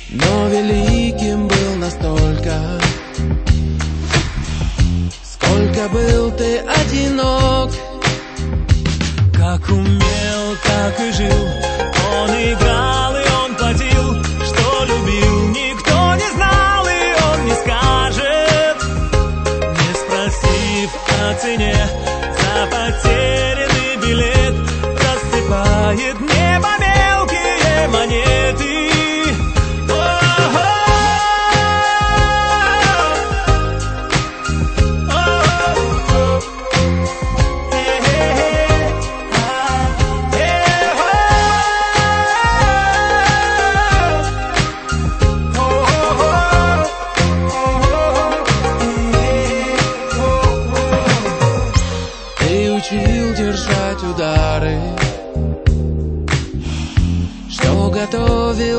но великим был настолько, сколько был ты одинок. Как умел, так и жил, он играл и он платил, что любил, никто не знал и он не скажет, не спросив о цене за потерянный билет, рассыпает небо мелкие монеты. Учил держать удары, что готовил